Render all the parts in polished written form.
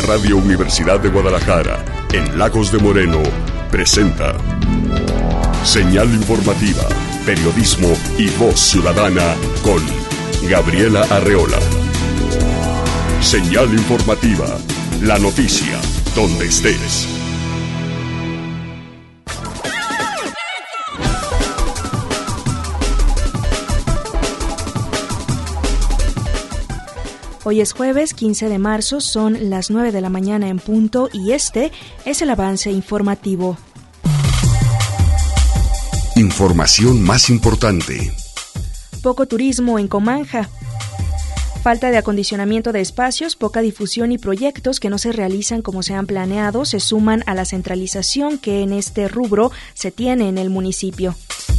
Radio Universidad de Guadalajara, en Lagos de Moreno, presenta Señal Informativa, periodismo y voz ciudadana con Gabriela Arreola. Señal Informativa, la noticia, donde estés. Hoy es jueves 15 de marzo, son las 9 de la mañana en punto y este es el avance informativo. Información más importante. Poco turismo en Comanja. Falta de acondicionamiento de espacios, poca difusión y proyectos que no se realizan como se han planeado se suman a la centralización que en este rubro se tiene en el municipio.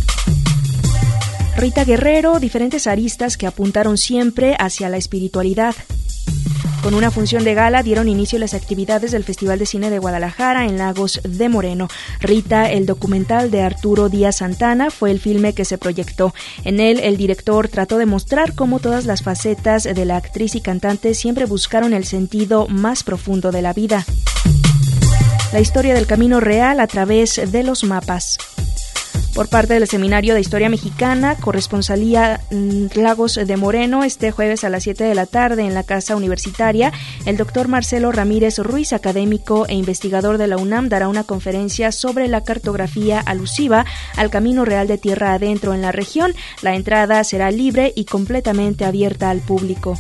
Rita Guerrero, diferentes aristas que apuntaron siempre hacia la espiritualidad. Con una función de gala dieron inicio las actividades del Festival de Cine de Guadalajara en Lagos de Moreno. Rita, el documental de Arturo Díaz Santana, fue el filme que se proyectó. En él, el director trató de mostrar cómo todas las facetas de la actriz y cantante siempre buscaron el sentido más profundo de la vida. La historia del camino real a través de los mapas. Por parte del Seminario de Historia Mexicana, corresponsalía Lagos de Moreno, este jueves a las 7 de la tarde en la Casa Universitaria, el doctor Marcelo Ramírez Ruiz, académico e investigador de la UNAM, dará una conferencia sobre la cartografía alusiva al Camino Real de Tierra Adentro en la región. La entrada será libre y completamente abierta al público.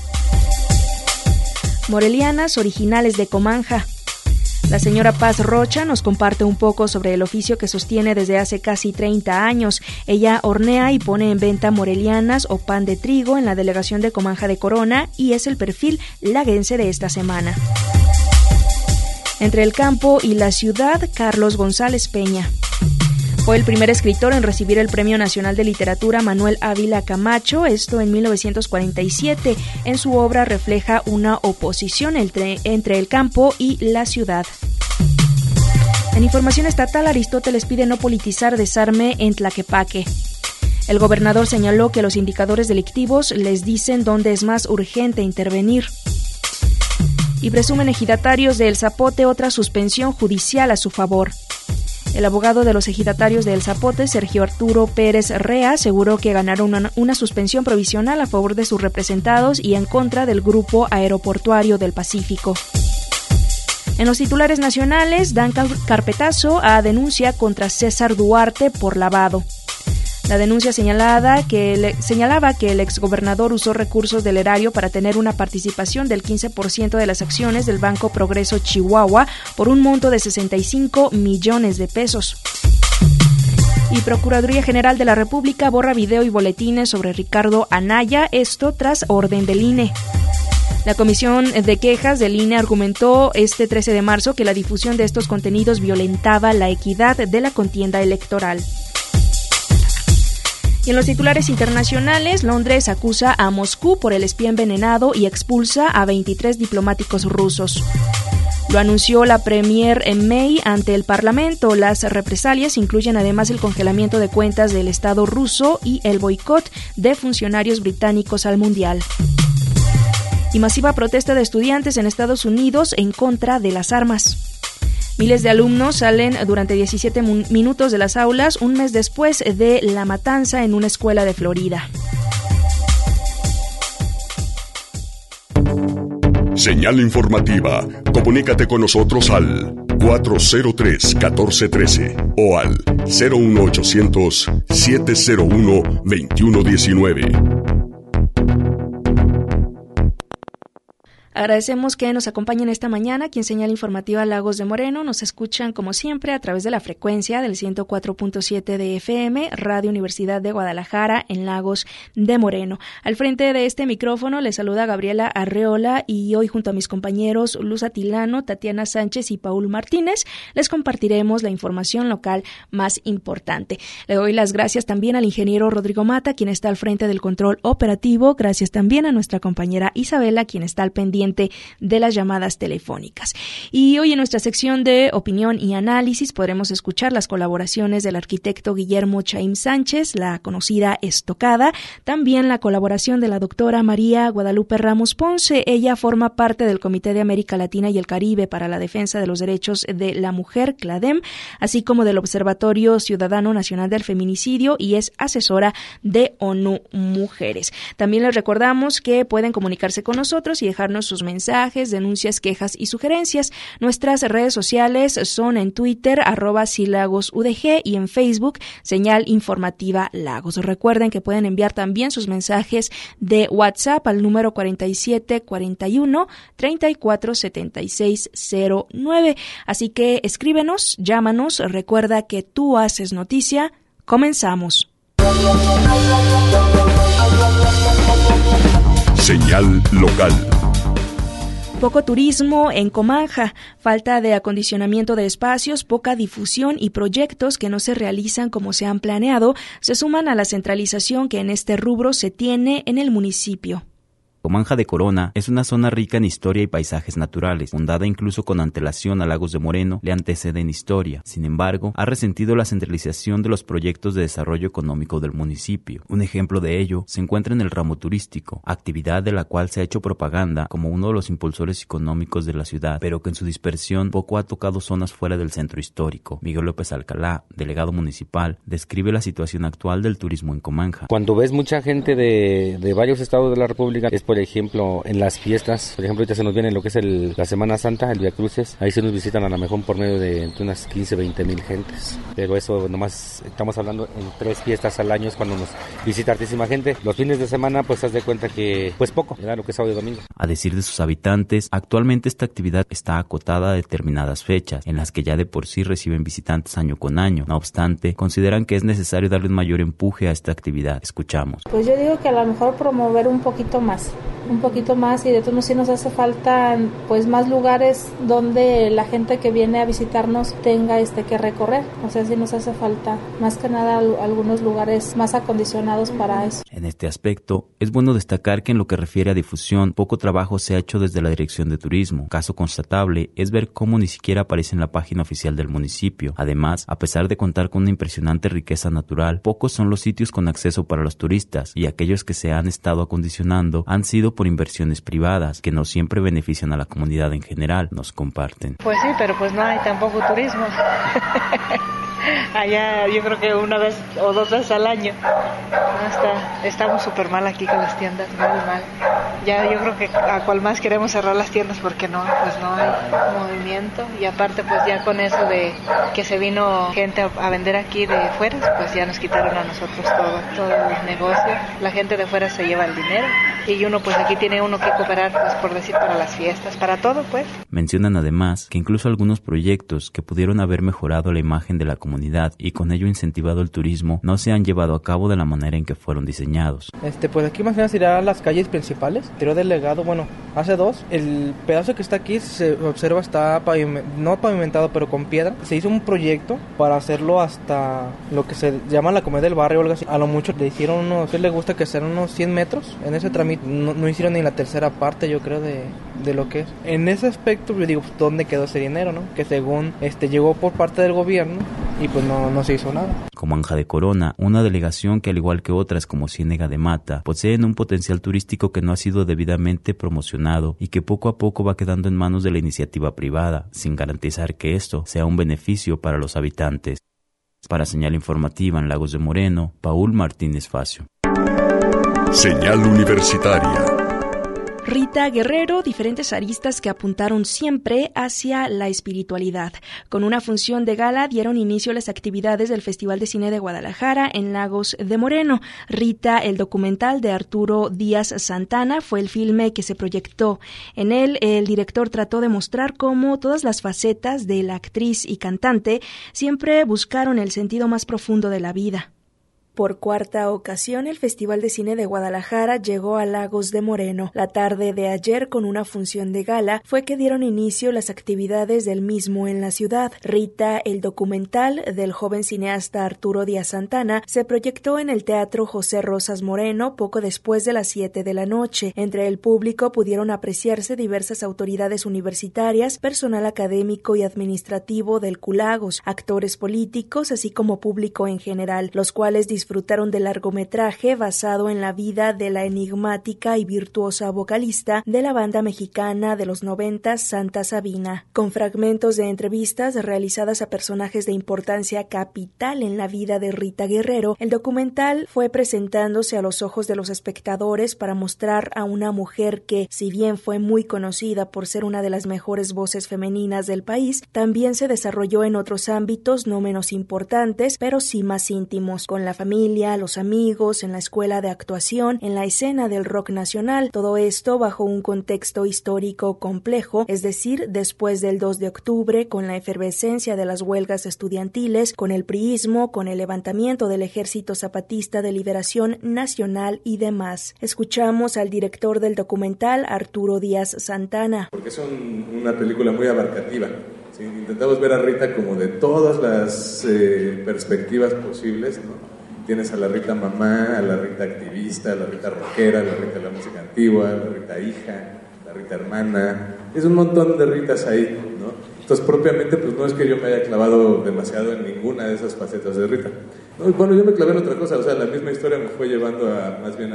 Morelianas originales de Comanja. La señora Paz Rocha nos comparte un poco sobre el oficio que sostiene desde hace casi 30 años. Ella hornea y pone en venta morelianas o pan de trigo en la delegación de Comanja de Corona y es el perfil laguense de esta semana. Entre el campo y la ciudad, Carlos González Peña. Fue el primer escritor en recibir el Premio Nacional de Literatura Manuel Ávila Camacho, esto en 1947. En su obra refleja una oposición entre el campo y la ciudad. En información estatal, Aristóteles pide no politizar desarme en Tlaquepaque. El gobernador señaló que los indicadores delictivos les dicen dónde es más urgente intervenir. Y presumen ejidatarios de El Zapote otra suspensión judicial a su favor. El abogado de los ejidatarios de El Zapote, Sergio Arturo Pérez Rea, aseguró que ganaron una suspensión provisional a favor de sus representados y en contra del Grupo Aeroportuario del Pacífico. En los titulares nacionales, dan carpetazo a denuncia contra César Duarte por lavado. La denuncia señalaba que el exgobernador usó recursos del erario para tener una participación del 15% de las acciones del Banco Progreso Chihuahua por un monto de 65 millones de pesos. Y Procuraduría General de la República borra video y boletines sobre Ricardo Anaya, esto tras orden del INE. La Comisión de Quejas del INE argumentó este 13 de marzo que la difusión de estos contenidos violentaba la equidad de la contienda electoral. Y en los titulares internacionales, Londres acusa a Moscú por el espía envenenado y expulsa a 23 diplomáticos rusos. Lo anunció la Premier May ante el Parlamento. Las represalias incluyen además el congelamiento de cuentas del Estado ruso y el boicot de funcionarios británicos al Mundial. Y masiva protesta de estudiantes en Estados Unidos en contra de las armas. Miles de alumnos salen durante 17 minutos de las aulas un mes después de la matanza en una escuela de Florida. Señal informativa. Comunícate con nosotros al 403-1413 o al 01800-701-2119. Agradecemos que nos acompañen esta mañana aquí en Señal Informativa Lagos de Moreno. Nos escuchan como siempre a través de la frecuencia del 104.7 de FM, Radio Universidad de Guadalajara en Lagos de Moreno. Al frente de este micrófono les saluda Gabriela Arreola y hoy junto a mis compañeros Luz Atilano, Tatiana Sánchez y Paul Martínez les compartiremos la información local más importante. Le doy las gracias también al ingeniero Rodrigo Mata, quien está al frente del control operativo. Gracias también a nuestra compañera Isabela, quien está al pendiente corriente de las llamadas telefónicas. Y hoy en nuestra sección de opinión y análisis podremos escuchar las colaboraciones del arquitecto Guillermo Chaim Sánchez, la conocida Estocada, también la colaboración de la doctora María Guadalupe Ramos Ponce. Ella forma parte del Comité de América Latina y el Caribe para la Defensa de los Derechos de la Mujer, CLADEM, así como del Observatorio Ciudadano Nacional del Feminicidio, y es asesora de ONU Mujeres. También les recordamos que pueden comunicarse con nosotros y dejarnos sus mensajes, denuncias, quejas y sugerencias. Nuestras redes sociales son en Twitter, @silagosudg, y en Facebook, Señal Informativa Lagos. Recuerden que pueden enviar también sus mensajes de WhatsApp al número 4741 347609. Así que escríbenos, llámanos, recuerda que tú haces noticia. Comenzamos. Señal local. Poco turismo en Comanja, falta de acondicionamiento de espacios, poca difusión y proyectos que no se realizan como se han planeado se suman a la centralización que en este rubro se tiene en el municipio. Comanja de Corona es una zona rica en historia y paisajes naturales, fundada incluso con antelación a Lagos de Moreno, le antecede en historia. Sin embargo, ha resentido la centralización de los proyectos de desarrollo económico del municipio. Un ejemplo de ello se encuentra en el ramo turístico, actividad de la cual se ha hecho propaganda como uno de los impulsores económicos de la ciudad, pero que en su dispersión poco ha tocado zonas fuera del centro histórico. Miguel López Alcalá, delegado municipal, describe la situación actual del turismo en Comanja. Cuando ves mucha gente de varios estados de la República, es por ejemplo, en las fiestas, por ejemplo, ya se nos viene lo que es la Semana Santa, el Vía Cruces, ahí se nos visitan a lo mejor por medio de entre unas 15-20 mil gentes, pero eso nomás estamos hablando en 3 fiestas al año es cuando nos visita hartísima gente. Los fines de semana, pues haz de cuenta que, pues poco, ¿verdad? Lo que es sábado y domingo. A decir de sus habitantes, actualmente esta actividad está acotada a determinadas fechas, en las que ya de por sí reciben visitantes año con año. No obstante, consideran que es necesario darle un mayor empuje a esta actividad. Escuchamos. Pues yo digo que a lo mejor promover un poquito más, y de todos modos sí nos hace falta pues más lugares donde la gente que viene a visitarnos tenga que recorrer, o sea, sí nos hace falta más que nada algunos lugares más acondicionados para eso. En este aspecto, es bueno destacar que en lo que refiere a difusión, poco trabajo se ha hecho desde la Dirección de Turismo. Caso constatable es ver cómo ni siquiera aparece en la página oficial del municipio. Además, a pesar de contar con una impresionante riqueza natural, pocos son los sitios con acceso para los turistas, y aquellos que se han estado acondicionando han sido por inversiones privadas, que no siempre benefician a la comunidad en general, nos comparten. Pues sí, pero pues no hay tampoco turismo. Allá yo creo que una vez o 2 veces al año. Estamos súper mal aquí con las tiendas, muy mal. Ya yo creo que a cual más queremos cerrar las tiendas porque no hay movimiento, y aparte pues ya con eso de que se vino gente a vender aquí de fuera, pues ya nos quitaron a nosotros todo el negocio. La gente de fuera se lleva el dinero y uno pues aquí tiene uno que cooperar, pues por decir, para las fiestas, para todo pues. Mencionan además que incluso algunos proyectos que pudieron haber mejorado la imagen de la comunidad y con ello incentivado el turismo no se han llevado a cabo de la manera en que fueron diseñados. Pues aquí más o menos irá a las calles principales. Interior del Legado, hace 2. El pedazo que está aquí se observa está no pavimentado, pero con piedra. Se hizo un proyecto para hacerlo hasta lo que se llama la comedia del barrio o algo así. A lo mucho le hicieron le gusta que sean unos 100 metros. En ese trámite no hicieron ni la tercera parte, yo creo, de lo que es. En ese aspecto, yo digo, ¿dónde quedó ese dinero, no? Que según llegó por parte del gobierno y pues no se hizo nada. Comanja de Corona, una delegación que al igual que otras como Ciénega de Mata, poseen un potencial turístico que no ha sido debidamente promocionado y que poco a poco va quedando en manos de la iniciativa privada, sin garantizar que esto sea un beneficio para los habitantes. Para Señal Informativa en Lagos de Moreno, Paul Martínez Facio. Señal Universitaria. Rita Guerrero, diferentes aristas que apuntaron siempre hacia la espiritualidad. Con una función de gala dieron inicio a las actividades del Festival de Cine de Guadalajara en Lagos de Moreno. Rita, el documental de Arturo Díaz Santana, fue el filme que se proyectó. En él, el director trató de mostrar cómo todas las facetas de la actriz y cantante siempre buscaron el sentido más profundo de la vida. Por cuarta ocasión, el Festival de Cine de Guadalajara llegó a Lagos de Moreno. La tarde de ayer, con una función de gala, fue que dieron inicio las actividades del mismo en la ciudad. Rita, el documental del joven cineasta Arturo Díaz Santana, se proyectó en el Teatro José Rosas Moreno poco después de las 7 de la noche. Entre el público pudieron apreciarse diversas autoridades universitarias, personal académico y administrativo del CULAGOS, actores políticos, así como público en general, los cuales disfrutaron del largometraje basado en la vida de la enigmática y virtuosa vocalista de la banda mexicana de los 90, Santa Sabina. Con fragmentos de entrevistas realizadas a personajes de importancia capital en la vida de Rita Guerrero, el documental fue presentándose a los ojos de los espectadores para mostrar a una mujer que, si bien fue muy conocida por ser una de las mejores voces femeninas del país, también se desarrolló en otros ámbitos no menos importantes, pero sí más íntimos, con la familia, los amigos, en la escuela de actuación, en la escena del rock nacional, todo esto bajo un contexto histórico complejo, es decir, después del 2 de octubre, con la efervescencia de las huelgas estudiantiles, con el priismo, con el levantamiento del Ejército Zapatista de Liberación Nacional y demás. Escuchamos al director del documental, Arturo Díaz Santana. Porque es una película muy abarcativa. ¿Sí? Intentamos ver a Rita como de todas las perspectivas posibles, ¿no? Tienes a la Rita mamá, a la Rita activista, a la Rita rockera, a la Rita de la música antigua, a la Rita hija, la Rita hermana. Es un montón de Ritas ahí, ¿no? Entonces, propiamente, pues no es que yo me haya clavado demasiado en ninguna de esas facetas de Rita. No, bueno, yo me clavé en otra cosa, o sea, la misma historia me fue llevando más bien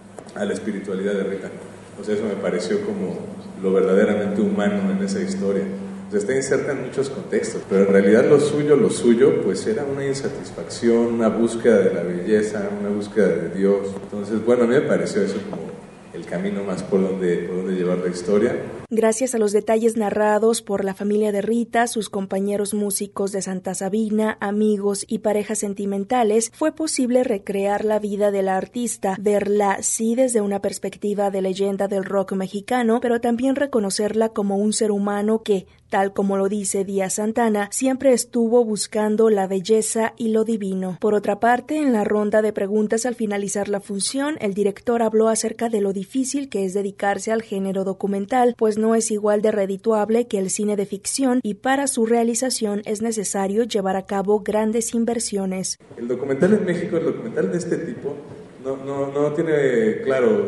a la espiritualidad de Rita. O sea, eso me pareció como lo verdaderamente humano en esa historia. O sea, está inserta en muchos contextos, pero en realidad lo suyo, pues era una insatisfacción, una búsqueda de la belleza, una búsqueda de Dios. Entonces, bueno, a mí me pareció eso como el camino más por donde llevar la historia. Gracias a los detalles narrados por la familia de Rita, sus compañeros músicos de Santa Sabina, amigos y parejas sentimentales, fue posible recrear la vida de la artista, verla sí desde una perspectiva de leyenda del rock mexicano, pero también reconocerla como un ser humano que, tal como lo dice Díaz Santana, siempre estuvo buscando la belleza y lo divino. Por otra parte, en la ronda de preguntas al finalizar la función, el director habló acerca de lo difícil que es dedicarse al género documental, pues no es igual de redituable que el cine de ficción y para su realización es necesario llevar a cabo grandes inversiones. El documental en México, el documental de este tipo, no tiene claro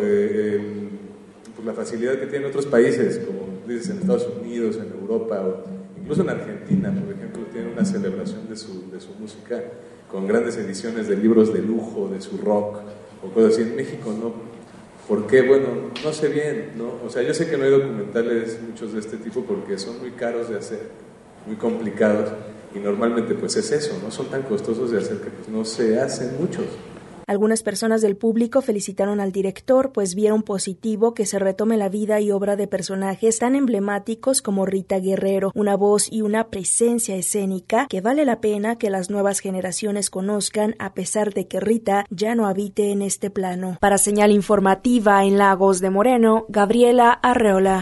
pues la facilidad que tienen otros países, como dices, en Estados Unidos, en Europa, o incluso en Argentina, por ejemplo, tiene una celebración de su música con grandes ediciones de libros de lujo, de su rock, o cosas así. En México no. ¿Por qué? Bueno, no sé bien, ¿no? O sea, yo sé que no hay documentales muchos de este tipo porque son muy caros de hacer, muy complicados, y normalmente pues es eso, no son tan costosos de hacer que pues no se hacen muchos. Algunas personas del público felicitaron al director, pues vieron positivo que se retome la vida y obra de personajes tan emblemáticos como Rita Guerrero, una voz y una presencia escénica que vale la pena que las nuevas generaciones conozcan, a pesar de que Rita ya no habite en este plano. Para Señal Informativa en Lagos de Moreno, Gabriela Arreola.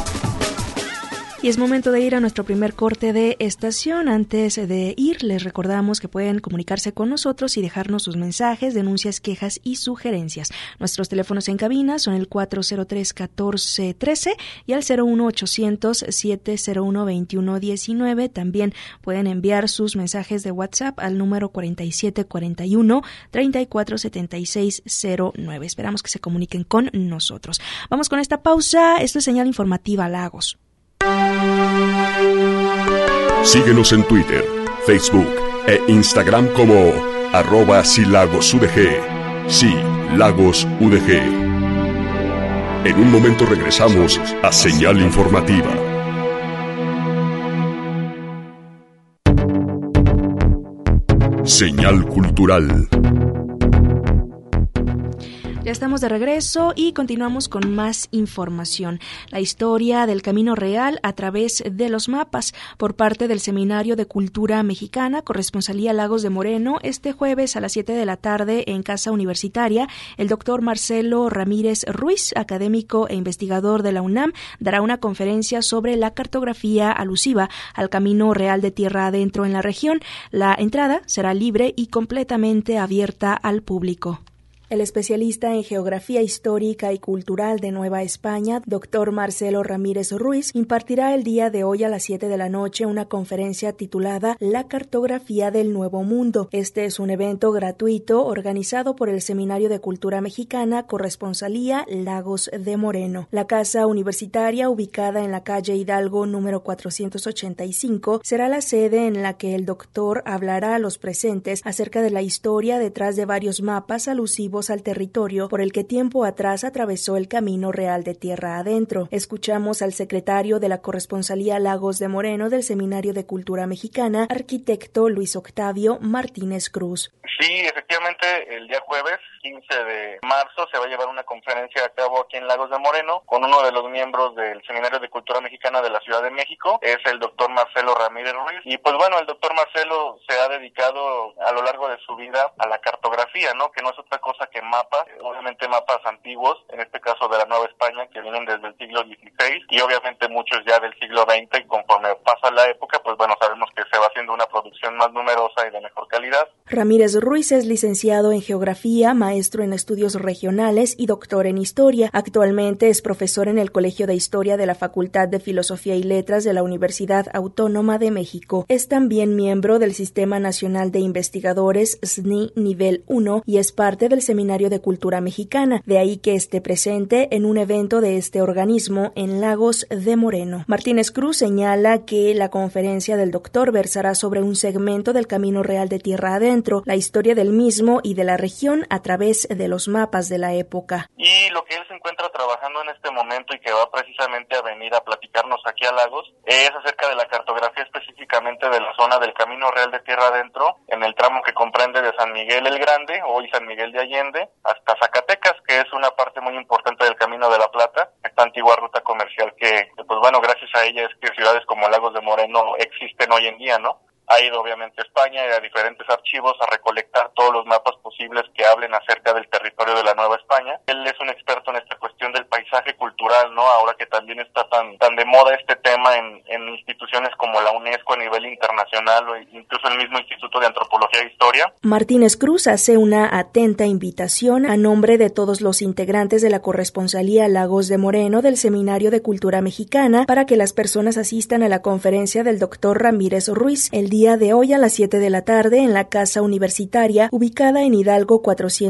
Y es momento de ir a nuestro primer corte de estación. Antes de ir, les recordamos que pueden comunicarse con nosotros y dejarnos sus mensajes, denuncias, quejas y sugerencias. Nuestros teléfonos en cabina son el 403-1413 y al 01800-701-2119. También pueden enviar sus mensajes de WhatsApp al número 4741-347609. Esperamos que se comuniquen con nosotros. Vamos con esta pausa. Esto es Señal Informativa Lagos. Síguenos en Twitter, Facebook e Instagram como @silagosudg. Sí, Lagos UDG. En un momento regresamos a Señal Informativa. Señal Cultural. Ya estamos de regreso y continuamos con más información. La historia del Camino Real a través de los mapas por parte del Seminario de Cultura Mexicana, Corresponsalía Lagos de Moreno. Este jueves a las 7 de la tarde en Casa Universitaria, el doctor Marcelo Ramírez Ruiz, académico e investigador de la UNAM, dará una conferencia sobre la cartografía alusiva al Camino Real de Tierra Adentro en la región. La entrada será libre y completamente abierta al público. El especialista en geografía histórica y cultural de Nueva España, doctor Marcelo Ramírez Ruiz, impartirá el día de hoy a las 7 de la noche una conferencia titulada La cartografía del Nuevo Mundo. Este es un evento gratuito organizado por el Seminario de Cultura Mexicana, Corresponsalía Lagos de Moreno. La casa universitaria, ubicada en la calle Hidalgo número 485, será la sede en la que el doctor hablará a los presentes acerca de la historia detrás de varios mapas alusivos al territorio por el que tiempo atrás atravesó el Camino Real de Tierra Adentro. Escuchamos al secretario de la Corresponsalía Lagos de Moreno del Seminario de Cultura Mexicana, arquitecto Luis Octavio Martínez Cruz. Sí, efectivamente, el día jueves 15 de marzo se va a llevar una conferencia a cabo aquí en Lagos de Moreno con uno de los miembros del Seminario de Cultura Mexicana de la Ciudad de México, es el doctor Marcelo Ramírez Ruiz. Y pues bueno, el doctor Marcelo se ha dedicado a lo largo de su vida a la cartografía, ¿no? Que no es otra cosa que mapas, obviamente mapas antiguos, en este caso de la Nueva España, que vienen desde el siglo XVI y obviamente muchos ya del siglo XX, y conforme pasa la época, pues bueno, sabemos que se va haciendo una producción más numerosa y de mejor calidad. Ramírez Ruiz es licenciado en Geografía, maestro en Estudios Regionales y doctor en Historia. Actualmente es profesor en el Colegio de Historia de la Facultad de Filosofía y Letras de la Universidad Autónoma de México. Es también miembro del Sistema Nacional de Investigadores SNI Nivel 1 y es parte del Seminario de Cultura Mexicana, de ahí que esté presente en un evento de este organismo en Lagos de Moreno. Martínez Cruz señala que la conferencia del doctor versará sobre un segmento del Camino Real de Tierra Adentro, la historia del mismo y de la región a través de los mapas de la época. Y lo que él se encuentra trabajando en este momento y que va precisamente a venir a platicarnos aquí a Lagos es acerca de la cartografía específicamente de la zona del Camino Real de Tierra Adentro, en el tramo que comprende de San Miguel el Grande, hoy San Miguel de Allende, hasta Zacatecas, que es una parte muy importante del Camino de la Plata, esta antigua ruta comercial que pues bueno, gracias a ella es que ciudades como Lagos de Moreno existen hoy en día, ¿no? Ha ido obviamente a España y a diferentes archivos a recolectar todos los mapas posibles que hablen acerca del territorio de la Nueva España. Él es un experto en esta cuestión del paisaje cultural, ¿no? Ahora que también está tan de moda este tema en instituciones como la UNESCO a nivel internacional o incluso el mismo Instituto de Antropología e Historia. Martínez Cruz hace una atenta invitación a nombre de todos los integrantes de la Corresponsalía Lagos de Moreno del Seminario de Cultura Mexicana para que las personas asistan a la conferencia del doctor Ramírez Ruiz el día de hoy a las 7 de la tarde en la Casa Universitaria, ubicada en Hidalgo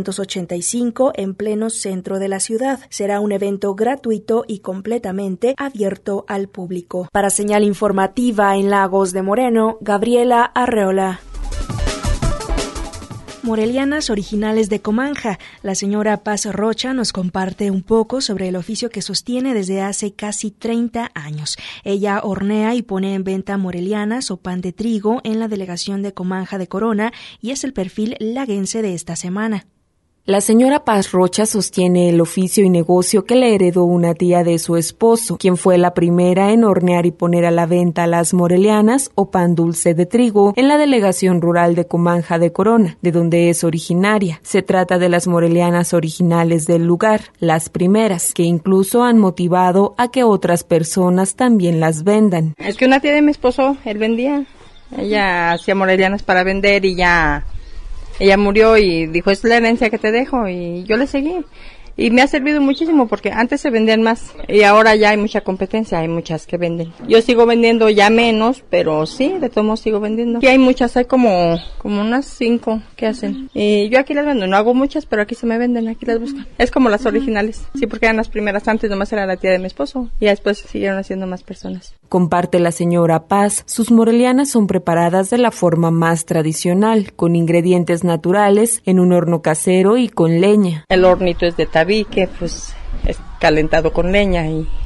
485, en pleno centro de la ciudad. Será un evento gratuito y completamente abierto al público. Para Señal Informativa en Lagos de Moreno, Gabriela Arreola. Morelianas originales de Comanja. La señora Paz Rocha nos comparte un poco sobre el oficio que sostiene desde hace casi 30 años. Ella hornea y pone en venta morelianas o pan de trigo en la delegación de Comanja de Corona y es el perfil laguense de esta semana. La señora Paz Rocha sostiene el oficio y negocio que le heredó una tía de su esposo, quien fue la primera en hornear y poner a la venta las morelianas o pan dulce de trigo en la delegación rural de Comanja de Corona, de donde es originaria. Se trata de las morelianas originales del lugar, las primeras, que incluso han motivado a que otras personas también las vendan. Es que una tía de mi esposo, él vendía, ella hacía morelianas para vender y ya... Ella murió y dijo, es la herencia que te dejo, y yo le seguí. Y me ha servido muchísimo porque antes se vendían más y ahora ya hay mucha competencia, hay muchas que venden. Yo sigo vendiendo ya menos, pero sí, de todos modos sigo vendiendo. Y hay muchas, hay como unas 5 que hacen. Y yo aquí las vendo, no hago muchas, pero aquí se me venden, aquí las buscan. Es como las originales, sí, porque eran las primeras, antes nomás era la tía de mi esposo y después siguieron haciendo más personas. Comparte la señora Paz, sus morelianas son preparadas de la forma más tradicional, con ingredientes naturales, en un horno casero y con leña. El hornito es de tabique, pues es calentado con leña y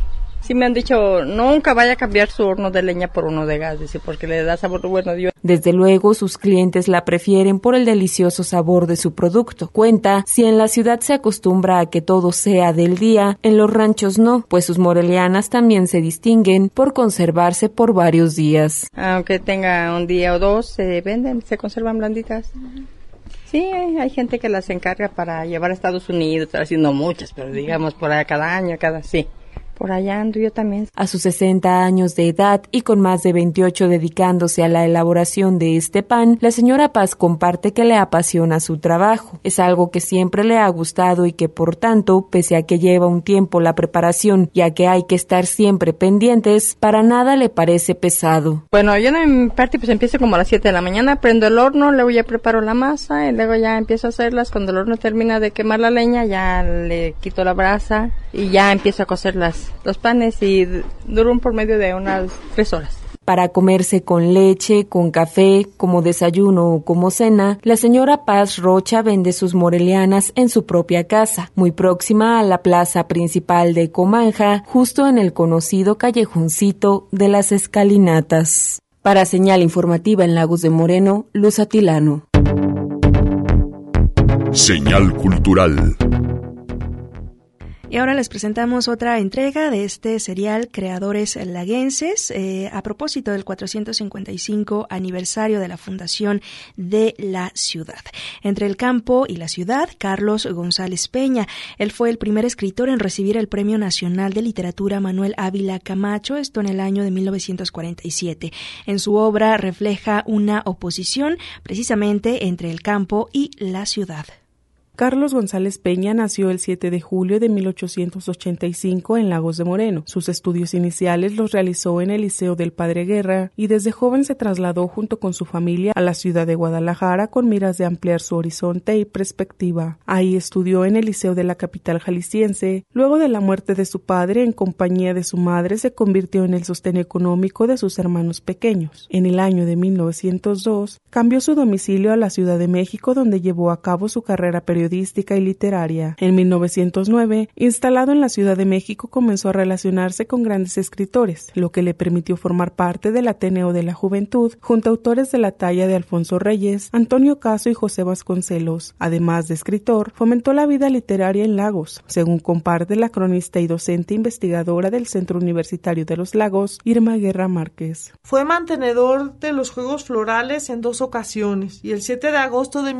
Sí me han dicho, nunca vaya a cambiar su horno de leña por uno de gas, dice, porque le da sabor bueno. Desde luego, sus clientes la prefieren por el delicioso sabor de su producto. Cuenta, si en la ciudad se acostumbra a que todo sea del día, en los ranchos no, pues sus morelianas también se distinguen por conservarse por varios días. Aunque tenga un día o dos, se venden, se conservan blanditas. Sí, hay gente que las encarga para llevar a Estados Unidos, así no muchas, pero digamos por allá cada año, sí. Por allá ando yo también. A sus 60 años de edad y con más de 28 dedicándose a la elaboración de este pan, la señora Paz comparte que le apasiona su trabajo. Es algo que siempre le ha gustado y que, por tanto, pese a que lleva un tiempo la preparación, ya que hay que estar siempre pendientes, para nada le parece pesado. Bueno, yo en mi parte pues empiezo como a las 7 de la mañana, prendo el horno, luego ya preparo la masa y luego ya empiezo a hacerlas. Cuando el horno termina de quemar la leña, ya le quito la brasa y ya empiezo a cocer los panes y duro un por medio de unas 3 horas. Para comerse con leche, con café, como desayuno o como cena, la señora Paz Rocha vende sus morelianas en su propia casa, muy próxima a la plaza principal de Comanja, justo en el conocido callejoncito de las Escalinatas. Para Señal Informativa en Lagos de Moreno, Luz Atilano. Señal cultural. Y ahora les presentamos otra entrega de este serial Creadores Laguenses, a propósito del 455 aniversario de la fundación de la ciudad. Entre el campo y la ciudad, Carlos González Peña. Él fue el primer escritor en recibir el Premio Nacional de Literatura Manuel Ávila Camacho, esto en el año de 1947. En su obra refleja una oposición precisamente entre el campo y la ciudad. Carlos González Peña nació el 7 de julio de 1885 en Lagos de Moreno. Sus estudios iniciales los realizó en el Liceo del Padre Guerra y desde joven se trasladó junto con su familia a la ciudad de Guadalajara con miras de ampliar su horizonte y perspectiva. Ahí estudió en el Liceo de la capital jalisciense. Luego de la muerte de su padre, en compañía de su madre, se convirtió en el sostén económico de sus hermanos pequeños. En el año de 1902, cambió su domicilio a la Ciudad de México, donde llevó a cabo su carrera periodística y literaria. En 1909, instalado en la Ciudad de México, comenzó a relacionarse con grandes escritores, lo que le permitió formar parte del Ateneo de la Juventud, junto a autores de la talla de Alfonso Reyes, Antonio Caso y José Vasconcelos. Además de escritor, fomentó la vida literaria en Lagos, según comparte la cronista y docente investigadora del Centro Universitario de los Lagos, Irma Guerra Márquez. Fue mantenedor de los Juegos Florales en 2 ocasiones, y el 7 de agosto de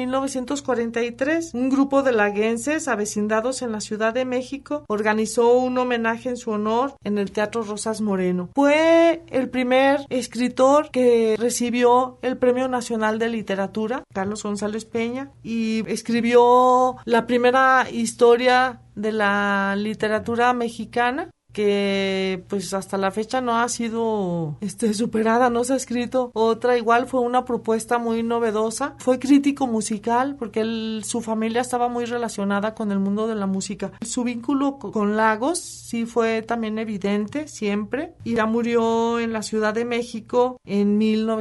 1943, un grupo de laguenses avecindados en la Ciudad de México organizó un homenaje en su honor en el Teatro Rosas Moreno. Fue el primer escritor que recibió el Premio Nacional de Literatura, Carlos González Peña, y escribió la primera historia de la literatura mexicana, que pues hasta la fecha no ha sido superada, no se ha escrito otra igual. Fue una propuesta muy novedosa. Fue crítico musical porque su familia estaba muy relacionada con el mundo de la música. Su vínculo con Lagos sí fue también evidente siempre, y ya murió en la Ciudad de México en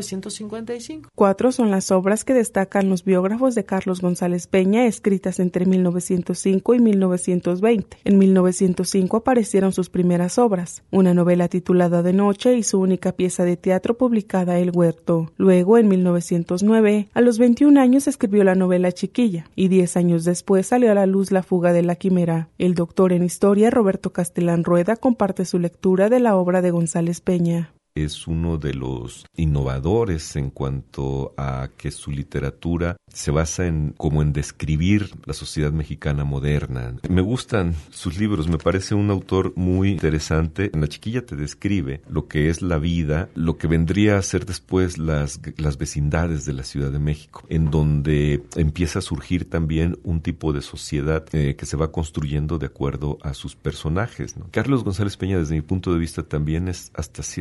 1955. 4 son las obras que destacan los biógrafos de Carlos González Peña, escritas entre 1905 y 1920. En 1905 aparecieron sus primeras obras, una novela titulada De Noche y su única pieza de teatro publicada El Huerto. Luego, en 1909, a los 21 años escribió la novela Chiquilla, y 10 años después salió a la luz La Fuga de la Quimera. El doctor en historia Roberto Castelán Rueda comparte su lectura de la obra de González Peña. Es uno de los innovadores en cuanto a que su literatura se basa en describir la sociedad mexicana moderna. Me gustan sus libros, me parece un autor muy interesante. En La Chiquilla te describe lo que es la vida, lo que vendría a ser después las vecindades de la Ciudad de México, en donde empieza a surgir también un tipo de sociedad que se va construyendo de acuerdo a sus personajes, ¿no? Carlos González Peña, desde mi punto de vista, también es hasta cierto punto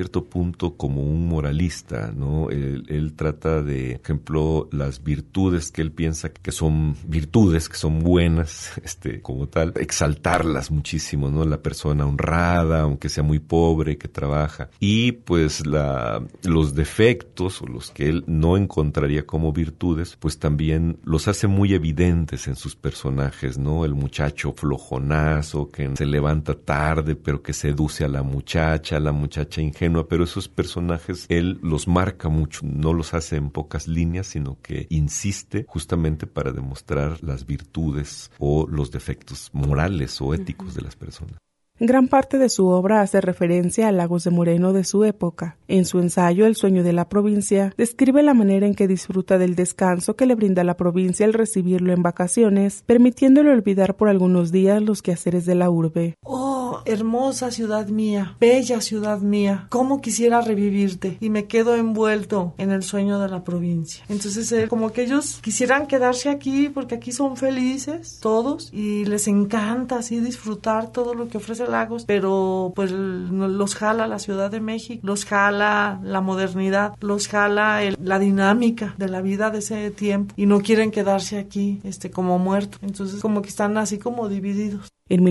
punto como un moralista, ¿no? Él trata de, por ejemplo, las virtudes que él piensa que son virtudes, que son buenas, como tal, exaltarlas muchísimo, ¿no? La persona honrada, aunque sea muy pobre, que trabaja. Y pues los defectos, o los que él no encontraría como virtudes, pues también los hace muy evidentes en sus personajes, ¿no? El muchacho flojonazo que se levanta tarde, pero que seduce a la muchacha ingenua, pero esos personajes él los marca mucho, no los hace en pocas líneas, sino que insiste justamente para demostrar las virtudes o los defectos morales o éticos de las personas. Gran parte de su obra hace referencia a Lagos de Moreno de su época. En su ensayo El sueño de la provincia, describe la manera en que disfruta del descanso que le brinda la provincia al recibirlo en vacaciones, permitiéndole olvidar por algunos días los quehaceres de la urbe. Oh, hermosa ciudad mía, bella ciudad mía, cómo quisiera revivirte, y me quedo envuelto en el sueño de la provincia. Entonces, como que ellos quisieran quedarse aquí porque aquí son felices todos y les encanta así disfrutar todo lo que ofrece Lagos, pero pues los jala la Ciudad de México, los jala la modernidad, los jala la dinámica de la vida de ese tiempo y no quieren quedarse aquí como muertos. Entonces como que están así como divididos. En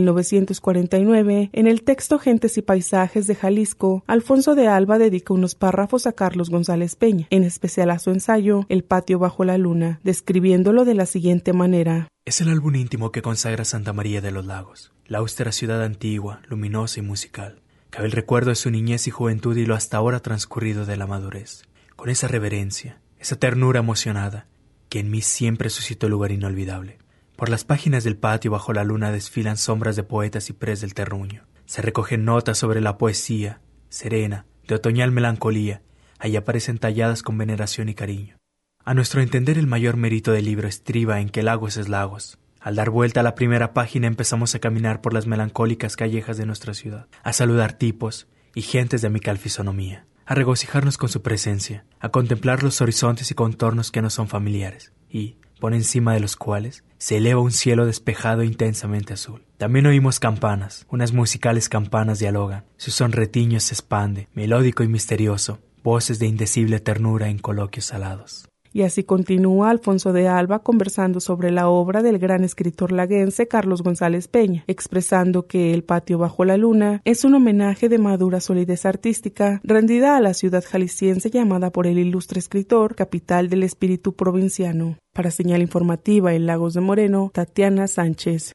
1949, en el texto Gentes y Paisajes de Jalisco, Alfonso de Alba dedica unos párrafos a Carlos González Peña, en especial a su ensayo El patio bajo la luna, describiéndolo de la siguiente manera. Es el álbum íntimo que consagra Santa María de los Lagos, la austera ciudad antigua, luminosa y musical. Cabe el recuerdo de su niñez y juventud y lo hasta ahora transcurrido de la madurez, con esa reverencia, esa ternura emocionada, que en mí siempre suscitó lugar inolvidable. Por las páginas del patio bajo la luna desfilan sombras de poetas y pres del terruño. Se recogen notas sobre la poesía, serena, de otoñal melancolía, ahí aparecen talladas con veneración y cariño. A nuestro entender el mayor mérito del libro estriba en que Lagos es Lagos. Al dar vuelta a la primera página empezamos a caminar por las melancólicas callejas de nuestra ciudad, a saludar tipos y gentes de amical fisonomía, a regocijarnos con su presencia, a contemplar los horizontes y contornos que nos son familiares, y, por encima de los cuales, se eleva un cielo despejado e intensamente azul. También oímos campanas, unas musicales campanas dialogan, su sonretiño se expande, melódico y misterioso, voces de indecible ternura en coloquios salados. Y así continúa Alfonso de Alba conversando sobre la obra del gran escritor laguense Carlos González Peña, expresando que El patio bajo la luna es un homenaje de madura solidez artística rendida a la ciudad jalisciense llamada por el ilustre escritor capital del espíritu provinciano. Para Señal Informativa en Lagos de Moreno, Tatiana Sánchez.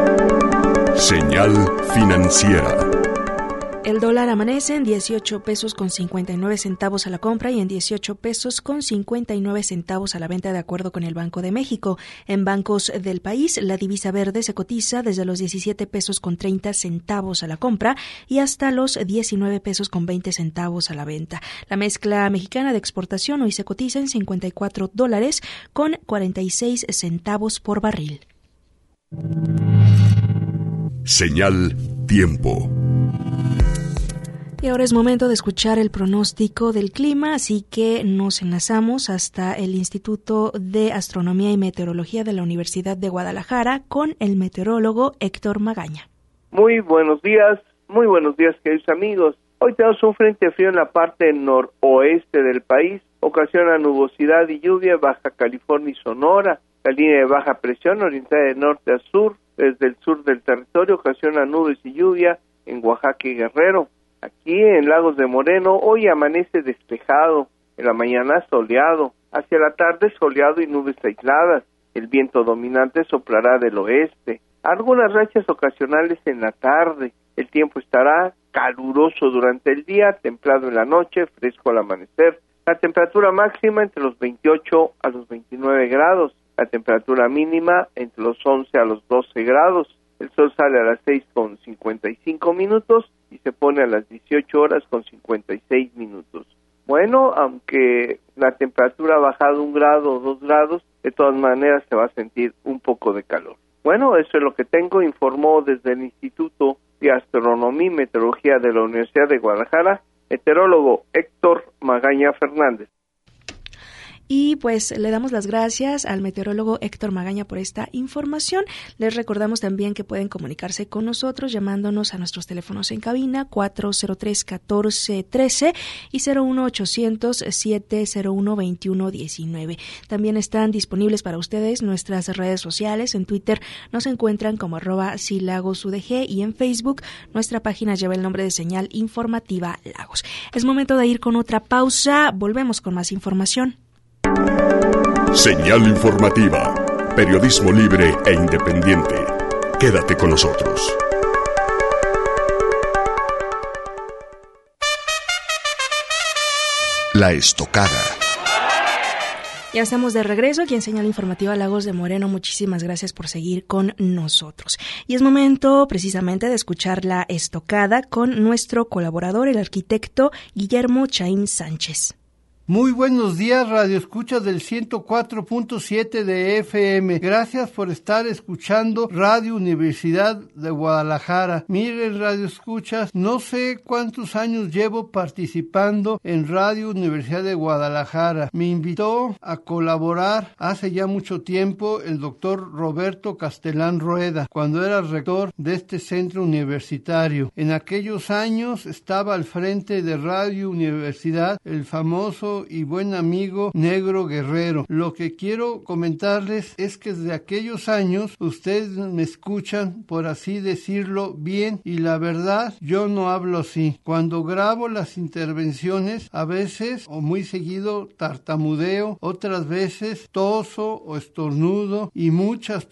Señal financiera. El dólar amanece en 18 pesos con 59 centavos a la compra y en 18 pesos con 59 centavos a la venta, de acuerdo con el Banco de México. En bancos del país, la divisa verde se cotiza desde los 17 pesos con 30 centavos a la compra y hasta los 19 pesos con 20 centavos a la venta. La mezcla mexicana de exportación hoy se cotiza en $54 con 46 centavos por barril. Señal tiempo. Y ahora es momento de escuchar el pronóstico del clima, así que nos enlazamos hasta el Instituto de Astronomía y Meteorología de la Universidad de Guadalajara con el meteorólogo Héctor Magaña. Muy buenos días, queridos amigos. Hoy tenemos un frente frío en la parte noroeste del país, ocasiona nubosidad y lluvia en Baja California y Sonora. La línea de baja presión orientada de norte a sur, desde el sur del territorio, ocasiona nubes y lluvia en Oaxaca y Guerrero. Aquí en Lagos de Moreno hoy amanece despejado, en la mañana soleado, hacia la tarde soleado y nubes aisladas. El viento dominante soplará del oeste. Algunas rachas ocasionales en la tarde. El tiempo estará caluroso durante el día, templado en la noche, fresco al amanecer. La temperatura máxima entre los 28 a los 29 grados. La temperatura mínima entre los 11 a los 12 grados. El sol sale a las 6:55 y se pone a las 18:56. Bueno, aunque la temperatura ha bajado 1 grado o 2 grados, de todas maneras se va a sentir un poco de calor. Bueno, eso es lo que tengo, informó desde el Instituto de Astronomía y Meteorología de la Universidad de Guadalajara, meteorólogo Héctor Magaña Fernández. Y pues le damos las gracias al meteorólogo Héctor Magaña por esta información. Les recordamos también que pueden comunicarse con nosotros llamándonos a nuestros teléfonos en cabina 403-1413 y 01800-701-2119. También están disponibles para ustedes nuestras redes sociales. En Twitter nos encuentran como @silagosudg y en Facebook nuestra página lleva el nombre de Señal Informativa Lagos. Es momento de ir con otra pausa. Volvemos con más información. Señal Informativa. Periodismo libre e independiente. Quédate con nosotros. La Estocada. Ya estamos de regreso aquí en Señal Informativa Lagos de Moreno. Muchísimas gracias por seguir con nosotros. Y es momento precisamente de escuchar La Estocada con nuestro colaborador, el arquitecto Guillermo Chaín Sánchez. Muy buenos días, Radio Escuchas del 104.7 de FM. Gracias por estar escuchando Radio Universidad de Guadalajara. Miren, Radio Escuchas, no sé cuántos años llevo participando en Radio Universidad de Guadalajara. Me invitó a colaborar hace ya mucho tiempo el doctor Roberto Castelán Rueda, cuando era rector de este centro universitario. En aquellos años estaba al frente de Radio Universidad el famoso y buen amigo Negro Guerrero. Lo que quiero comentarles es que desde aquellos años ustedes me escuchan, por así decirlo, bien, y la verdad, yo no hablo así. Cuando grabo las intervenciones, a veces o muy seguido tartamudeo, otras veces toso o estornudo y muchas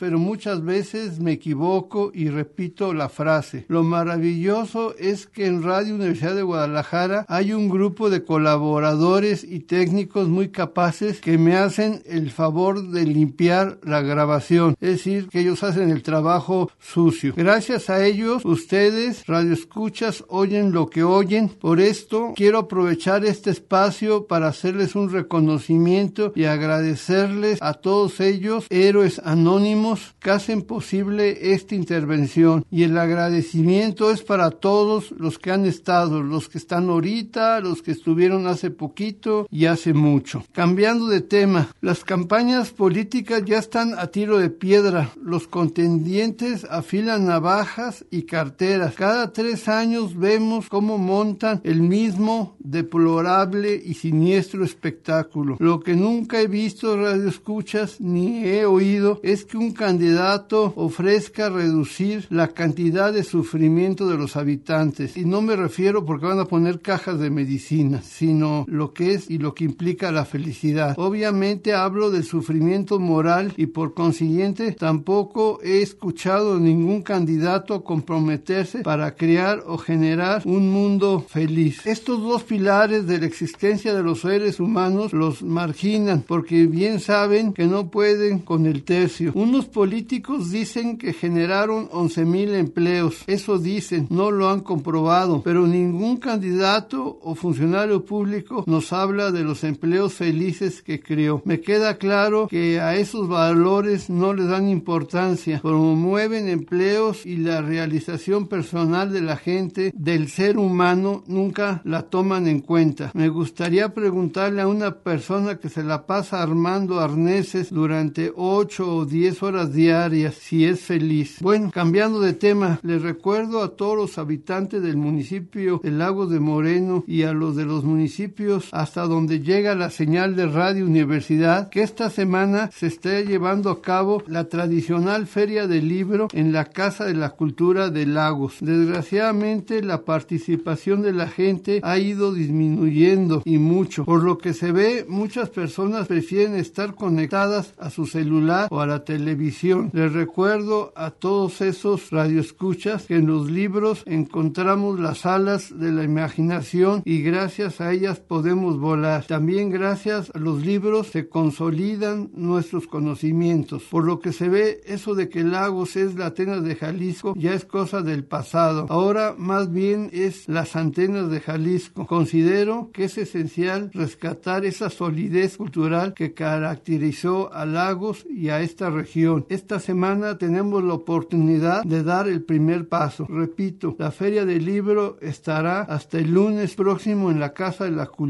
veces me equivoco y repito la frase. Lo maravilloso es que en Radio Universidad de Guadalajara hay un grupo de colaboradores y técnicos muy capaces que me hacen el favor de limpiar la grabación, es decir, que ellos hacen el trabajo sucio. Gracias a ellos, ustedes, radioescuchas, oyen lo que oyen. Por esto, quiero aprovechar este espacio para hacerles un reconocimiento y agradecerles a todos ellos, héroes anónimos, que hacen posible esta intervención. Y el agradecimiento es para todos los que han estado, los que están ahorita, los que estuvieron hace poquito y hace mucho. Cambiando de tema, las campañas políticas ya están a tiro de piedra. Los contendientes afilan navajas y carteras. Cada 3 años vemos cómo montan el mismo deplorable y siniestro espectáculo. Lo que nunca he visto, radioescuchas, ni he oído, es que un candidato ofrezca reducir la cantidad de sufrimiento de los habitantes. Y no me refiero porque van a poner cajas de medicina, sino lo que es y lo que implica la felicidad. Obviamente hablo del sufrimiento moral y por consiguiente tampoco he escuchado ningún candidato comprometerse para crear o generar un mundo feliz. Estos dos pilares de la existencia de los seres humanos los marginan porque bien saben que no pueden con el tercio. Unos políticos dicen que generaron 11,000 empleos. Eso dicen, no lo han comprobado, pero ningún candidato o funcionario público nos habla de los empleos felices que creó. Me queda claro que a esos valores no les dan importancia, promueven empleos y la realización personal de la gente, del ser humano, nunca la toman en cuenta. Me gustaría preguntarle a una persona que se la pasa armando arneses durante 8 o 10 horas diarias si es feliz. Bueno, cambiando de tema, les recuerdo a todos los habitantes del municipio de Lagos de Moreno y a los de los municipios hasta donde llega la señal de Radio Universidad que esta semana se está llevando a cabo la tradicional Feria del Libro en la Casa de la Cultura de Lagos. Desgraciadamente la participación de la gente ha ido disminuyendo y mucho, por lo que se ve muchas personas prefieren estar conectadas a su celular o a la televisión. Les recuerdo a todos esos radioescuchas que en los libros encontramos las alas de la imaginación y gracias a ellas podemos volar. También gracias a los libros se consolidan nuestros conocimientos. Por lo que se ve, eso de que Lagos es la Atenas de Jalisco ya es cosa del pasado. Ahora más bien es las antenas de Jalisco. Considero que es esencial rescatar esa solidez cultural que caracterizó a Lagos y a esta región. Esta semana tenemos la oportunidad de dar el primer paso. Repito, la Feria del Libro estará hasta el lunes próximo en la Casa de la Cultura.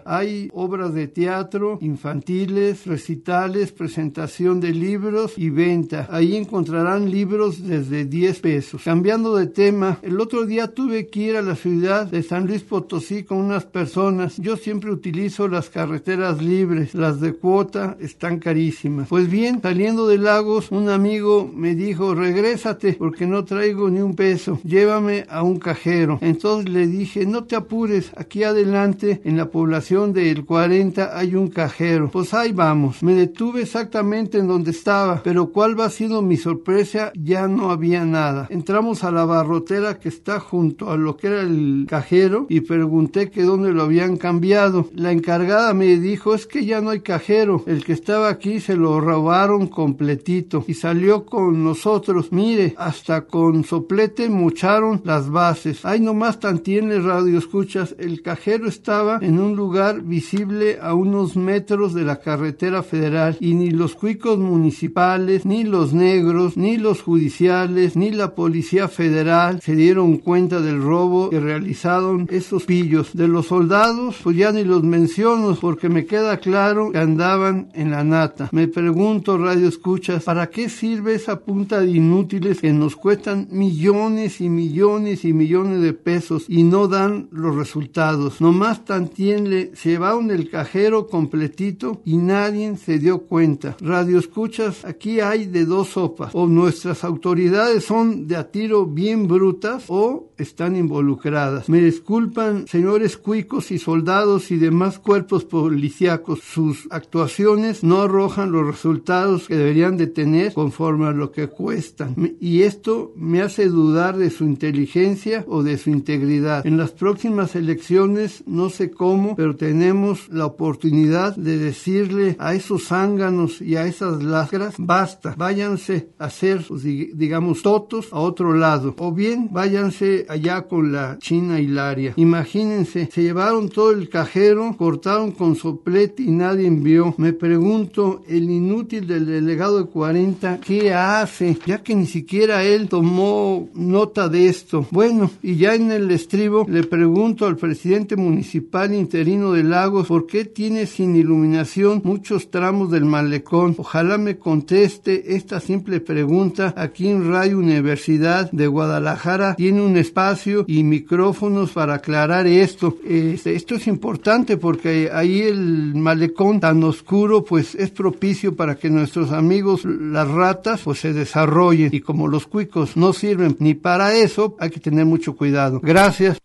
Hay obras de teatro, infantiles, recitales, presentación de libros y venta. Ahí encontrarán libros desde 10 pesos. Cambiando de tema, el otro día tuve que ir a la ciudad de San Luis Potosí con unas personas. Yo siempre utilizo las carreteras libres, las de cuota están carísimas. Pues bien, saliendo de Lagos, un amigo me dijo, regrésate porque no traigo ni un peso, llévame a un cajero. Entonces le dije, no te apures, aquí adelante en la población del 40 hay un cajero. Pues ahí vamos. Me detuve exactamente en donde estaba, pero cuál va siendo mi sorpresa, ya no había nada. Entramos a la barrotera que está junto a lo que era el cajero y pregunté que dónde lo habían cambiado. La encargada me dijo, es que ya no hay cajero, el que estaba aquí se lo robaron completito y salió con nosotros. Mire, hasta con soplete mocharon las bases. Ay, nomás tantienes, radio escuchas, el cajero estaba en un lugar visible a unos metros de la carretera federal y ni los cuicos municipales, ni los negros, ni los judiciales, ni la policía federal se dieron cuenta del robo que realizaron esos pillos. De los soldados, pues ya ni los menciono porque me queda claro que andaban en la nata. Me pregunto, radio escuchas, ¿para qué sirve esa punta de inútiles que nos cuestan millones y millones y millones de pesos y no dan los resultados? Nomás tantienle, se llevaron el cajero completito y nadie se dio cuenta. Radio escuchas, aquí hay de dos sopas, o nuestras autoridades son de a tiro bien brutas o están involucradas. Me disculpan, señores cuicos y soldados y demás cuerpos policíacos, sus actuaciones no arrojan los resultados que deberían de tener conforme a lo que cuestan. Y esto me hace dudar de su inteligencia o de su integridad. En las próximas elecciones, no sé cómo, pero tenemos la oportunidad de decirle a esos zánganos y a esas lacras, basta, váyanse a hacer, digamos, totos a otro lado, o bien váyanse allá con la China Hilaria. Imagínense, se llevaron todo el cajero, cortaron con soplete y nadie vio. Me pregunto, el inútil del delegado de 40, ¿qué hace? Ya que ni siquiera él tomó nota de esto. Bueno, y ya en el estribo le pregunto al presidente municipal interino de Lagos, ¿por qué tiene sin iluminación muchos tramos del malecón? Ojalá me conteste esta simple pregunta. Aquí en Radio Universidad de Guadalajara tiene un espacio y micrófonos para aclarar esto. Esto es importante porque ahí el malecón tan oscuro pues es propicio para que nuestros amigos las ratas pues se desarrollen, y como los cuicos no sirven ni para eso, hay que tener mucho cuidado. Gracias.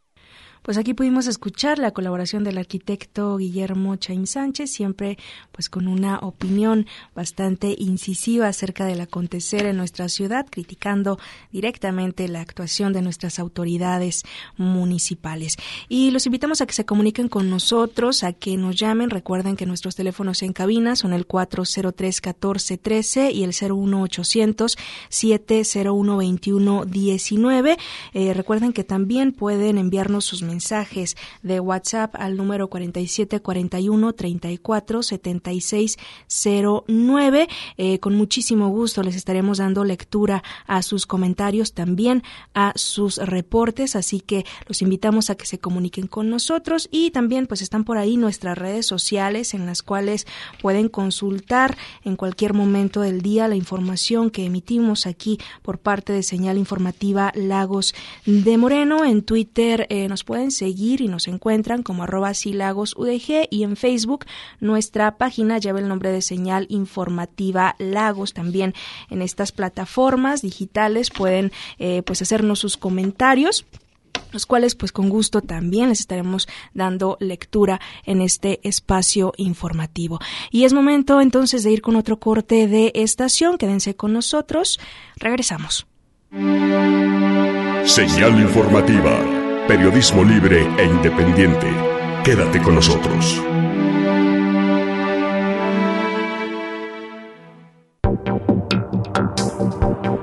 Pues aquí pudimos escuchar la colaboración del arquitecto Guillermo Chaim Sánchez, siempre pues con una opinión bastante incisiva acerca del acontecer en nuestra ciudad, criticando directamente la actuación de nuestras autoridades municipales. Y los invitamos a que se comuniquen con nosotros, a que nos llamen. Recuerden que nuestros teléfonos en cabina son el 403-1413 y el 01800-701-2119. Recuerden que también pueden enviarnos sus mensajes de WhatsApp al número 4741-347609. Con muchísimo gusto les estaremos dando lectura a sus comentarios, también a sus reportes, así que los invitamos a que se comuniquen con nosotros. Y también pues están por ahí nuestras redes sociales en las cuales pueden consultar en cualquier momento del día la información que emitimos aquí por parte de Señal Informativa Lagos de Moreno. En Twitter nos pueden seguir y nos encuentran como @silagosudg, y en Facebook nuestra página lleva el nombre de Señal Informativa Lagos. También en estas plataformas digitales pueden pues hacernos sus comentarios, los cuales pues con gusto también les estaremos dando lectura en este espacio informativo. Y es momento entonces de ir con otro corte de estación. Quédense con nosotros, regresamos. Señal Informativa, periodismo libre e independiente. Quédate con nosotros.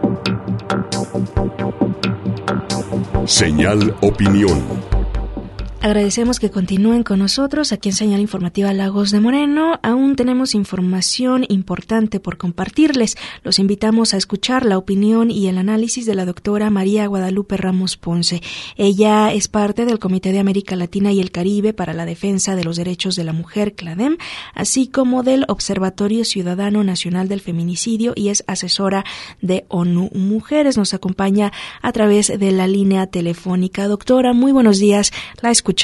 Señal Opinión. Agradecemos que continúen con nosotros aquí en Señal Informativa Lagos de Moreno. Aún tenemos información importante por compartirles. Los invitamos a escuchar la opinión y el análisis de la doctora María Guadalupe Ramos Ponce. Ella es parte del Comité de América Latina y el Caribe para la Defensa de los Derechos de la Mujer, CLADEM, así como del Observatorio Ciudadano Nacional del Feminicidio, y es asesora de ONU Mujeres. Nos acompaña a través de la línea telefónica. Doctora, muy buenos días. La escuchamos.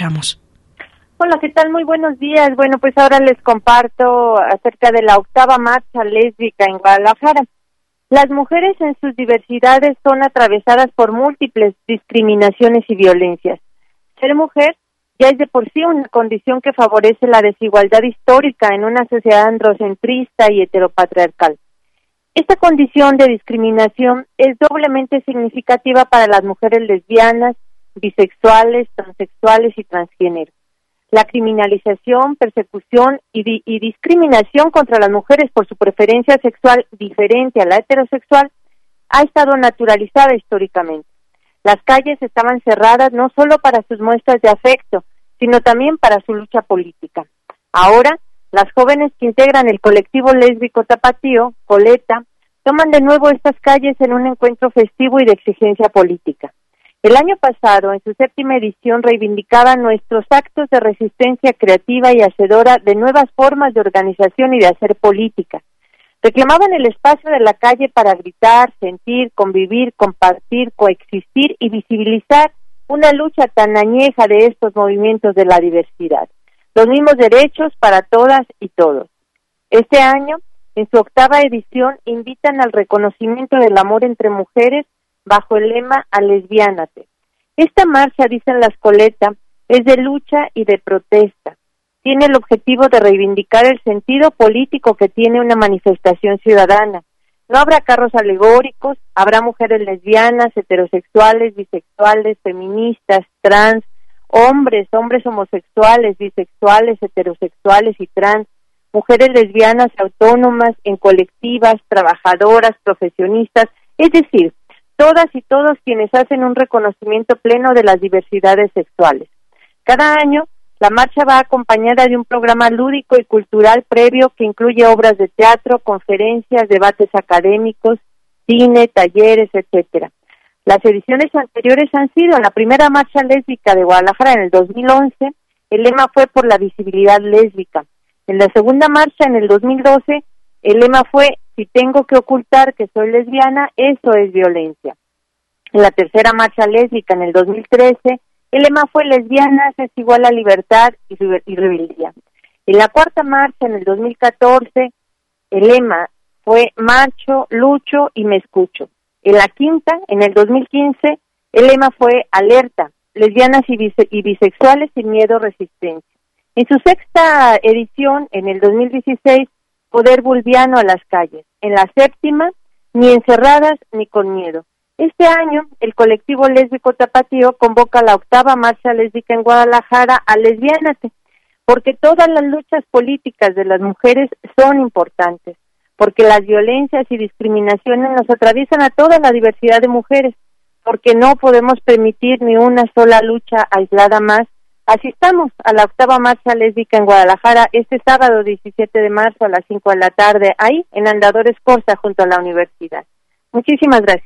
Hola, ¿qué tal? Muy buenos días. Bueno, pues ahora les comparto acerca de la 8ª marcha lésbica en Guadalajara. Las mujeres en sus diversidades son atravesadas por múltiples discriminaciones y violencias. Ser mujer ya es de por sí una condición que favorece la desigualdad histórica en una sociedad androcentrista y heteropatriarcal. Esta condición de discriminación es doblemente significativa para las mujeres lesbianas, bisexuales, transexuales y transgénero. La criminalización, persecución y discriminación contra las mujeres por su preferencia sexual diferente a la heterosexual ha estado naturalizada históricamente. Las calles estaban cerradas no solo para sus muestras de afecto, sino también para su lucha política. Ahora, las jóvenes que integran el colectivo lésbico tapatío, Coleta, toman de nuevo estas calles en un encuentro festivo y de exigencia política. El año pasado, en su 7ª edición, reivindicaban nuestros actos de resistencia creativa y hacedora de nuevas formas de organización y de hacer política. Reclamaban el espacio de la calle para gritar, sentir, convivir, compartir, coexistir y visibilizar una lucha tan añeja de estos movimientos de la diversidad. Los mismos derechos para todas y todos. Este año, en su 8ª edición, invitan al reconocimiento del amor entre mujeres bajo el lema Alesbiánate. Esta marcha, dicen las Coleta, es de lucha y de protesta. Tiene el objetivo de reivindicar el sentido político que tiene una manifestación ciudadana. No habrá carros alegóricos, habrá mujeres lesbianas, heterosexuales, bisexuales, feministas, trans, hombres homosexuales, bisexuales, heterosexuales y trans, mujeres lesbianas autónomas, en colectivas, trabajadoras, profesionistas, es decir, todas y todos quienes hacen un reconocimiento pleno de las diversidades sexuales. Cada año, la marcha va acompañada de un programa lúdico y cultural previo que incluye obras de teatro, conferencias, debates académicos, cine, talleres, etcétera. Las ediciones anteriores han sido: en la primera marcha lésbica de Guadalajara en el 2011, el lema fue por la visibilidad lésbica. En la segunda marcha en el 2012, el lema fue: si tengo que ocultar que soy lesbiana, eso es violencia. En la tercera marcha lésbica en el 2013, el lema fue: lesbianas es igual a libertad y rebeldía. En la cuarta marcha en el 2014, el lema fue: marcho, lucho y me escucho. En la quinta, en el 2015, el lema fue: alerta, lesbianas y bisexuales sin miedo, resistencia. En su sexta edición, en el 2016, poder vulviano a las calles. En la séptima, ni encerradas ni con miedo. Este año, el colectivo lésbico tapatío convoca la 8ª marcha lésbica en Guadalajara a Lesbiánate, porque todas las luchas políticas de las mujeres son importantes, porque las violencias y discriminaciones nos atraviesan a toda la diversidad de mujeres, porque no podemos permitir ni una sola lucha aislada más. Asistamos a la 8ª marcha lésbica en Guadalajara este sábado 17 de marzo a las 5 de la tarde, ahí en Andadores Corsa, junto a la universidad. Muchísimas gracias.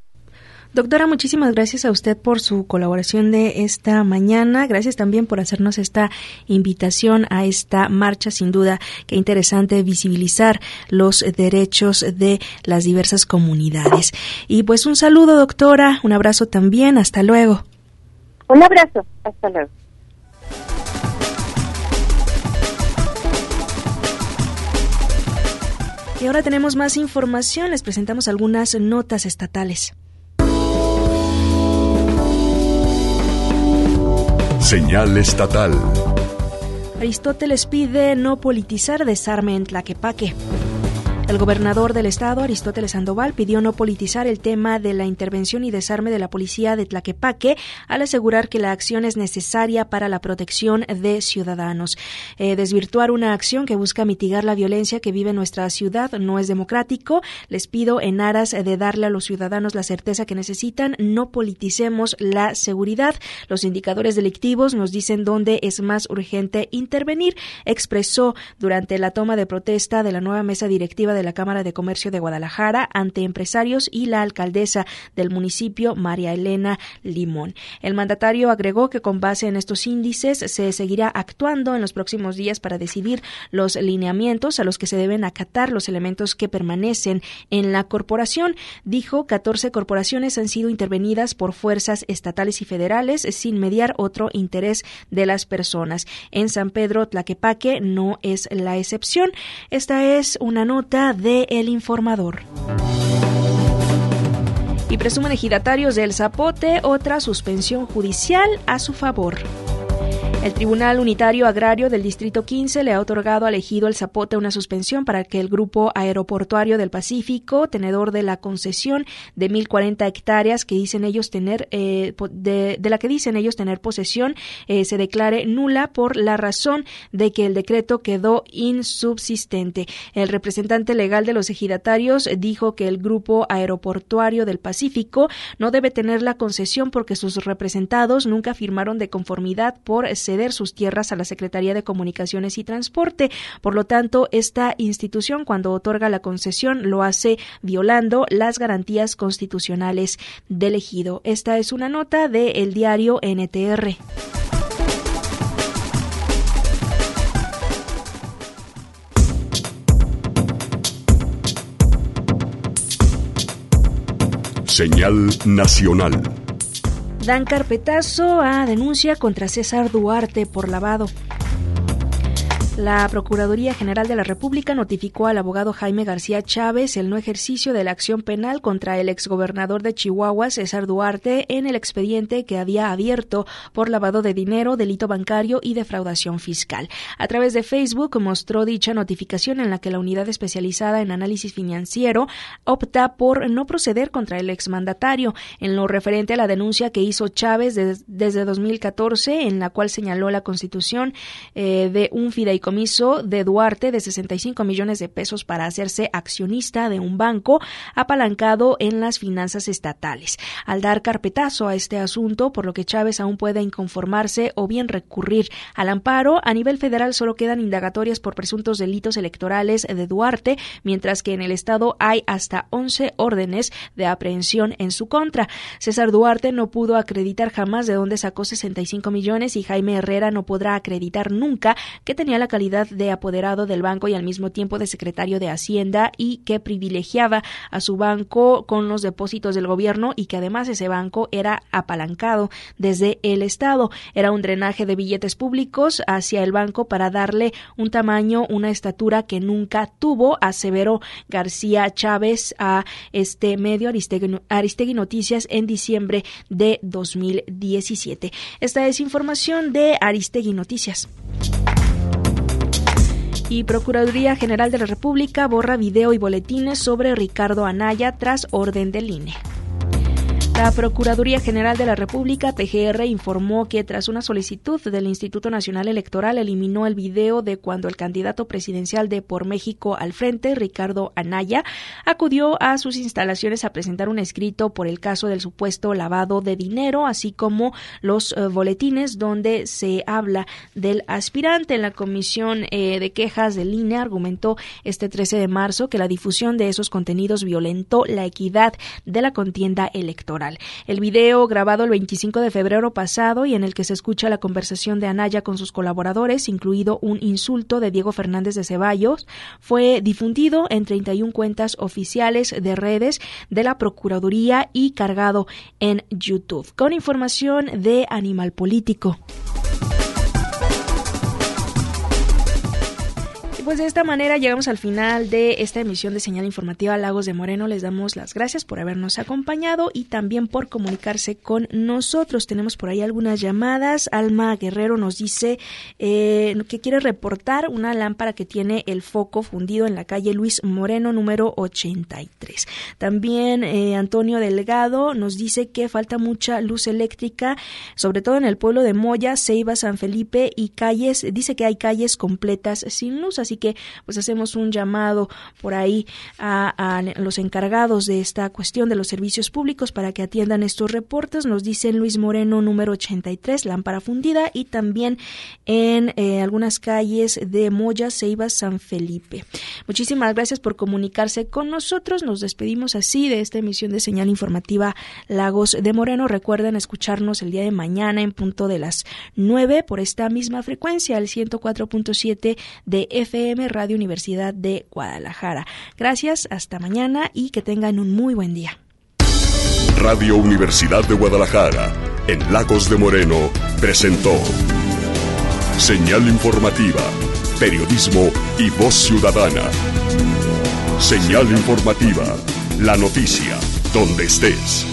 Doctora, muchísimas gracias a usted por su colaboración de esta mañana. Gracias también por hacernos esta invitación a esta marcha. Sin duda, qué interesante visibilizar los derechos de las diversas comunidades. Y pues un saludo, doctora, un abrazo también. Hasta luego. Un abrazo. Hasta luego. Y ahora tenemos más información. Les presentamos algunas notas estatales. Señal estatal. Aristóteles pide no politizar desarme en Tlaquepaque. El gobernador del estado, Aristóteles Sandoval, pidió no politizar el tema de la intervención y desarme de la policía de Tlaquepaque al asegurar que la acción es necesaria para la protección de ciudadanos. Desvirtuar una acción que busca mitigar la violencia que vive nuestra ciudad no es democrático. Les pido, en aras de darle a los ciudadanos la certeza que necesitan, no politicemos la seguridad. Los indicadores delictivos nos dicen dónde es más urgente intervenir, expresó durante la toma de protesta de la nueva mesa directiva de la Cámara de Comercio de Guadalajara ante empresarios y la alcaldesa del municipio, María Elena Limón. El mandatario agregó que con base en estos índices se seguirá actuando en los próximos días para decidir los lineamientos a los que se deben acatar los elementos que permanecen en la corporación. Dijo, 14 corporaciones han sido intervenidas por fuerzas estatales y federales sin mediar otro interés de las personas. En San Pedro Tlaquepaque no es la excepción. Esta es una nota de El Informador. Y presumen ejidatarios del Zapote otra suspensión judicial a su favor. El Tribunal Unitario Agrario del Distrito 15 le ha otorgado al ejido El Zapote una suspensión para que el Grupo Aeroportuario del Pacífico, tenedor de la concesión de 1,040 hectáreas que dicen ellos tener, de la que dicen ellos tener posesión, se declare nula por la razón de que el decreto quedó insubsistente. El representante legal de los ejidatarios dijo que el Grupo Aeroportuario del Pacífico no debe tener la concesión porque sus representados nunca firmaron de conformidad por ceder sus tierras a la Secretaría de Comunicaciones y Transporte. Por lo tanto, esta institución, cuando otorga la concesión, lo hace violando las garantías constitucionales del ejido. Esta es una nota del diario NTR. Señal nacional. Dan carpetazo a denuncia contra César Duarte por lavado. La Procuraduría General de la República notificó al abogado Jaime García Chávez el no ejercicio de la acción penal contra el exgobernador de Chihuahua, César Duarte, en el expediente que había abierto por lavado de dinero, delito bancario y defraudación fiscal. A través de Facebook mostró dicha notificación en la que la unidad especializada en análisis financiero opta por no proceder contra el exmandatario. En lo referente a la denuncia que hizo Chávez desde 2014, en la cual señaló la constitución de un fideicomiso de Duarte de 65 millones de pesos para hacerse accionista de un banco apalancado en las finanzas estatales. Al dar carpetazo a este asunto, por lo que Chávez aún puede inconformarse o bien recurrir al amparo, a nivel federal solo quedan indagatorias por presuntos delitos electorales de Duarte, mientras que en el estado hay hasta 11 órdenes de aprehensión en su contra. César Duarte no pudo acreditar jamás de dónde sacó 65 millones y Jaime Herrera no podrá acreditar nunca que tenía la calidad de apoderado del banco y al mismo tiempo de secretario de Hacienda y que privilegiaba a su banco con los depósitos del gobierno y que además ese banco era apalancado desde el Estado. Era un drenaje de billetes públicos hacia el banco para darle un tamaño, una estatura que nunca tuvo, aseveró García Chávez a este medio Aristegui Noticias en diciembre de 2017. Esta es información de Aristegui Noticias. Y Procuraduría General de la República borra video y boletines sobre Ricardo Anaya tras orden del INE. La Procuraduría General de la República, PGR, informó que tras una solicitud del Instituto Nacional Electoral eliminó el video de cuando el candidato presidencial de Por México al Frente, Ricardo Anaya, acudió a sus instalaciones a presentar un escrito por el caso del supuesto lavado de dinero, así como los boletines donde se habla del aspirante. En la Comisión de Quejas del INE argumentó este 13 de marzo que la difusión de esos contenidos violentó la equidad de la contienda electoral. El video, grabado el 25 de febrero pasado y en el que se escucha la conversación de Anaya con sus colaboradores, incluido un insulto de Diego Fernández de Ceballos, fue difundido en 31 cuentas oficiales de redes de la Procuraduría y cargado en YouTube. Con información de Animal Político. Pues de esta manera llegamos al final de esta emisión de Señal Informativa Lagos de Moreno. Les damos las gracias por habernos acompañado y también por comunicarse con nosotros. Tenemos por ahí algunas llamadas. Alma Guerrero nos dice que quiere reportar una lámpara que tiene el foco fundido en la calle Luis Moreno, número 83. También Antonio Delgado nos dice que falta mucha luz eléctrica, sobre todo en el pueblo de Moya, Ceiba, San Felipe y calles. Dice que hay calles completas sin luz, así que pues hacemos un llamado por ahí a los encargados de esta cuestión de los servicios públicos para que atiendan estos reportes. Nos dicen Luis Moreno número 83, lámpara fundida, y también en algunas calles de Moya, Ceiba, San Felipe. Muchísimas gracias por comunicarse con nosotros. Nos despedimos así de esta emisión de Señal Informativa Lagos de Moreno. Recuerden escucharnos el día de mañana en punto de las 9 por esta misma frecuencia, el 104.7 de FM Radio Universidad de Guadalajara. Gracias, hasta mañana y que tengan un muy buen día. Radio Universidad de Guadalajara, en Lagos de Moreno, presentó Señal Informativa, periodismo y voz ciudadana. Señal Informativa, la noticia, donde estés.